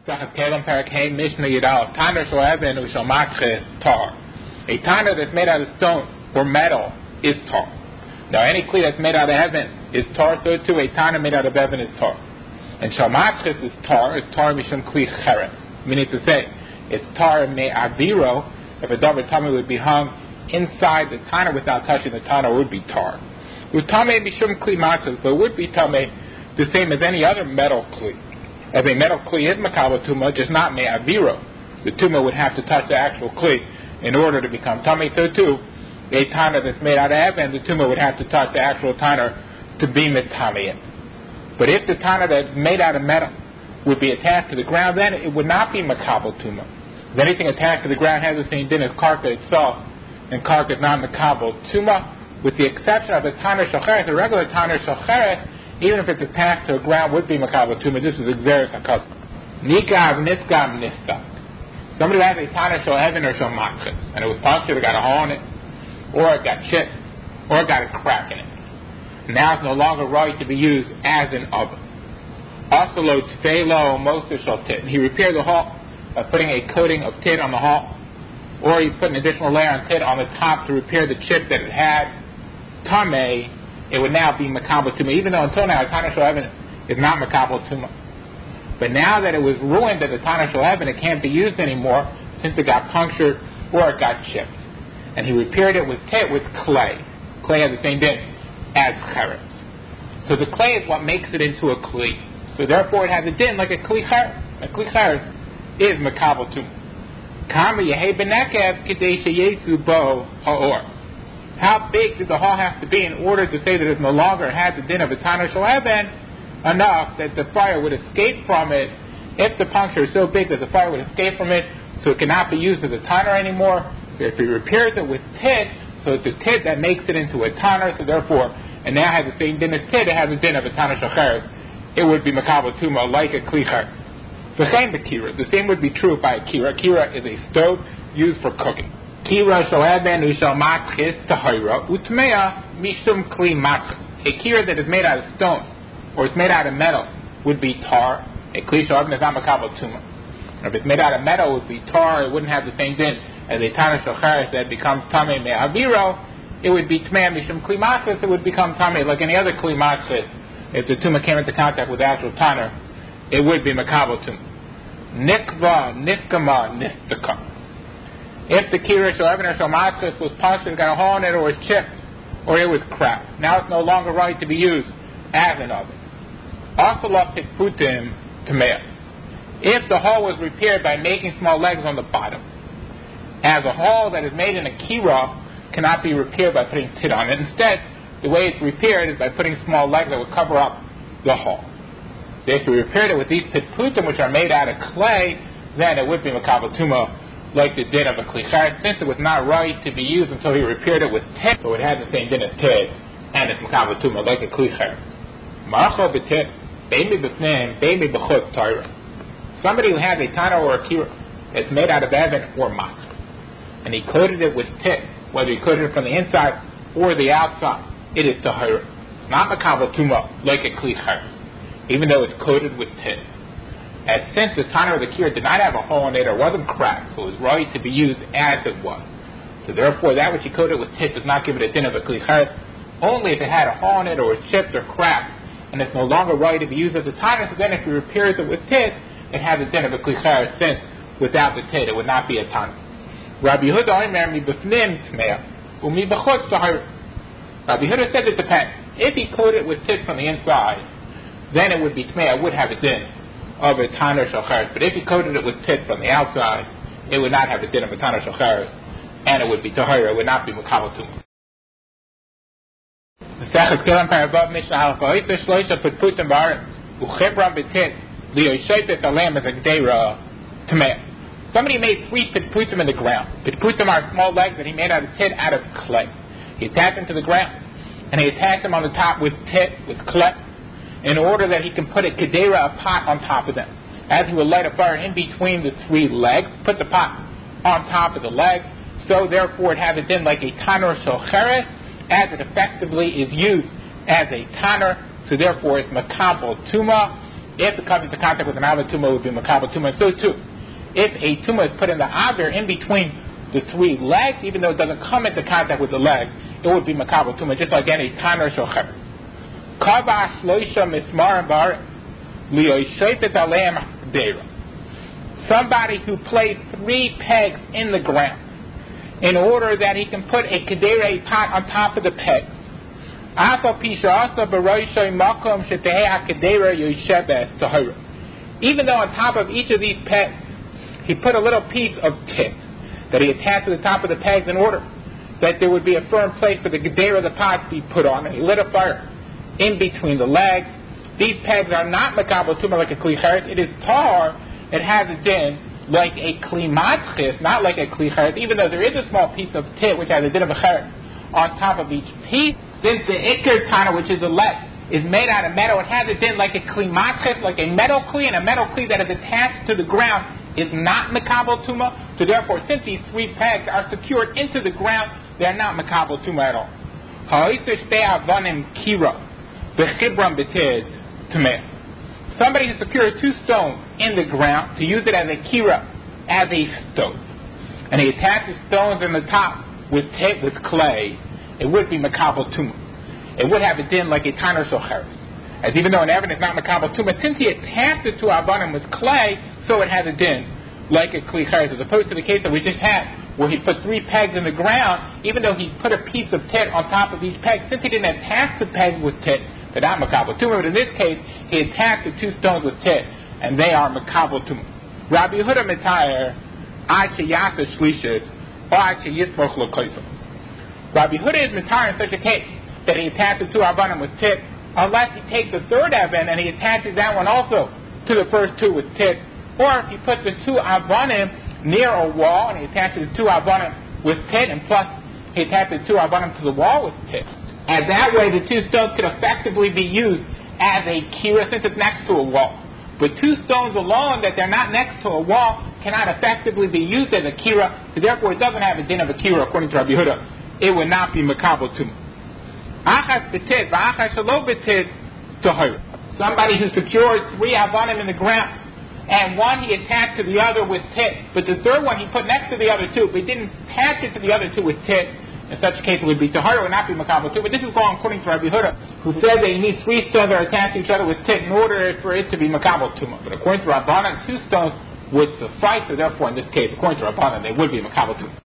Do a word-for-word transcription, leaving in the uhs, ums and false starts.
Sachat Kelim Parak Hey Mishnah Yidal Taner Shoeben Ushalmatches Tar. A taner that's made out of stone or metal is tar. Now any kli that's made out of heaven is tar, so too a taner made out of heaven is tar. And Shalmatches is tar, is tar mishum kli cheres. Meaning to say, it's tar me aviro, if a davar tummy would be hung inside the taner without touching the taner, would be tar. Utame mishum kli matzes, but it would be tame the same as any other metal kli. As a metal kli is makabel tuma, just not me aviro. The tuma would have to touch the actual kli in order to become tummy. So too, a taner that's made out of heaven, the tuma would have to touch the actual taner to be mitamiyim. But if the taner that's made out of metal would be attached to the ground, then it would not be makabel tuma. If anything attached to the ground has the same din as karka itself, and karka is not makabel tuma, with the exception of a taner shocheret, a regular taner shocheret, even if it's attached to the ground, would be makabel tuma. This is exeris hakasma. Nikav niskam nistak. Somebody who has a taner shel heaven or shel matches, and it was punctured, it got a hole in it, or it got chipped, or it got a crack in it. Now it's no longer right to be used as an oven. Asalo tfelo moster shel tit. He repaired the hole by putting a coating of tit on the hole, or he put an additional layer of tit on the top to repair the chip that it had. Tameh, it would now be makabel tuma, even though until now taner shel heaven is not makabel tuma. But now that it was ruined that the taner shel heaven, it can't be used anymore since it got punctured or it got chipped. And he repaired it with tit, with clay. Clay has the same din as cheres. So the clay is what makes it into a kli. So therefore it has a din like a kli cheres. A kli cheres is makabel tuma. Kama yehei benekev k'dei sheyezu bo ha'or. How big did the hole have to be in order to say that it no longer has the din of a taner shel heaven, enough that the fire would escape from it? If the puncture is so big that the fire would escape from it, so it cannot be used as a taner anymore. So if he repairs it with tit, so it's the tit that makes it into a taner, so therefore, and now has the same din as tit, it has the din of a taner shel cheres, it would be makabel tuma like a kli cheres. V'chein b'kira, the same would be true by a kira. Kira is a stove used for cooking. Kira shel heaven u'shel matchis tahira utmea mishum kli matchis. A kira that is made out of stone or it's made out of metal would be tar. A kli shel heaven is not makabel tuma. If it's made out of metal, it would be tar. It wouldn't have the same din as a taner shel cheres that becomes tamei me'aviro. It would be tmea mishum kli matchis. It would become tamei like any other kli matchis. If the tuma came into contact with the actual taner, it would be makabel tuma. Nikva niskama nistaka. If the kira shel heaven or shel matchis was punctured, got a hole in it, or was chipped, or it was cracked, now it's no longer right to be used as an oven. Asala pitputim tamea. If the hole was repaired by making small legs on the bottom, as a hole that is made in a kira cannot be repaired by putting tit on it. Instead, the way it's repaired is by putting small legs that would cover up the hole. So if we repaired it with these pitputim, which are made out of clay, then it would be makabel tuma like the din of a kli cheres, since it was not right to be used until he repaired it with tit, so it had the same din as tit, and it's makabel tuma like a kli cheres. Ma'acho b'tit, beimi b'fnim, beimi b'chutz Torah. Somebody who has a taner or a kira that's made out of evan or mat, and he coated it with tit, whether he coated it from the inside or the outside, it is tahira. It's not makabel tuma like a kli cheres, even though it's coated with tit. As since the taner or the kira did not have a hole in it or wasn't cracked, so it was right to be used as it was. So therefore, that which he coated with tit does not give it a din of a kli cheres, only if it had a hole in it or was chipped or cracked, and it's no longer right to be used as a taner. So then, if he repairs it with tit, it has a din of a kli cheres, since without the tit, it would not be a taner. Rabbi Yehuda omer mi b'fnim tmea u'mi b'chutz tahira. Rabbi Yehuda said it depends. If he coated it with tit from the inside, then it would be tmea, it would have a din of a taner shel cheres. But if he coated it with tit from the outside, it would not have a din of a taner shel cheres, and it would be tahira, it would not be makabel tuma. Mesechus Kelim Paravav Mishnah Halacha Oitzer Shloisha Pitputim Ba'aretz Uchibram B'tit Li'oshetet Alem as a Gdeira Tameh. Somebody made three pitputim in the ground. Pitputim are small legs that he made out of tit, out of clay. He attached them to the ground, and he attached them on the top with tit, with clay, in order that he can put a kedera, a pot, on top of them. As he would light a fire in between the three legs, put the pot on top of the legs, so therefore it has a din like a taner shel cheres, as it effectively is used as a taner, so therefore it's makabel tuma. if it comes into contact with an Aver Tumah, it would be Makabel Tumah. And so too, if a Tumah is put in the Aver in between the three legs, even though it doesn't come into contact with the legs, it would be Makabel Tumah, just like any Taner Shocher. Kava Shloisha Mismar Bar Liyoshefet Aleim Deira. Somebody who placed three pegs in the ground in order that he can put a kedera pot on top of the pegs. Even though on top of each of these pegs he put a little piece of tit that he attached to the top of the pegs in order that there would be a firm place for the kedera of the pot to be put on, and he lit a fire in between the legs. These pegs are not makabel tumah like a kli cheret. It is tar. It has a din like a kli matchis, not like a kli cheret, even though there is a small piece of tit which has a din of a cheret on top of each piece. Since the ikar tana, which is a let, is made out of metal, it has a din like a kli matchis, like a metal kli, and a metal kli that is attached to the ground is not makabel tumah. So therefore, since these three pegs are secured into the ground, they are not makabel tumah at all. Ha'isur shtei avanim kira b'chibram b'tid tameh. Somebody who secured two stones in the ground to use it as a kira, as a stone, and he attaches stones in the top with tit, with clay, it would be makabel tumah. It would have a din like a taner shocher. As even though an evan is not makabel tumah, since he attached it to avanim with clay, so it has a din like a kli cheres, as opposed to the case that we just had, where he put three pegs in the ground, even though he put a piece of tit on top of each peg, since he didn't attach the pegs with tit, they're not makabel tumah. But in this case, he attacked the two stones with tit, and they are makabel tumah. Rabbi Yehuda Mitayer, ad sheyasa shlishas, or ad sheyismoch l'koisel. Rabbi Yehuda is Mitayer in such a case that he attaches the two avanim with tit, unless he takes the third avan and he attaches that one also to the first two with tit, or if he puts the two avanim near a wall and he attaches the two avanim with tit, and plus he attaches the two avanim to the wall with tit. And that way the two stones could effectively be used as a kira since it's next to a wall. But two stones alone that they're not next to a wall cannot effectively be used as a kira, so therefore it doesn't have a din of a kira according to Rabbi Yehuda. It would not be makabel tumah. Achas betit, v'achas shelo betit tahor. Somebody who secured three avanim in the ground, and one he attached to the other with tit, but the third one he put next to the other two, but he didn't attach it to the other two with tit. In such a case, it would be tahor, it would not be makabel tumah. But this is going according to Rabbi Yehuda, who said that you need three stones that are attached to each other with tit in order for it to be makabel tumah. But according to Rabbanan, two stones would suffice, so therefore in this case, according to Rabbanan, they would be makabel tumah.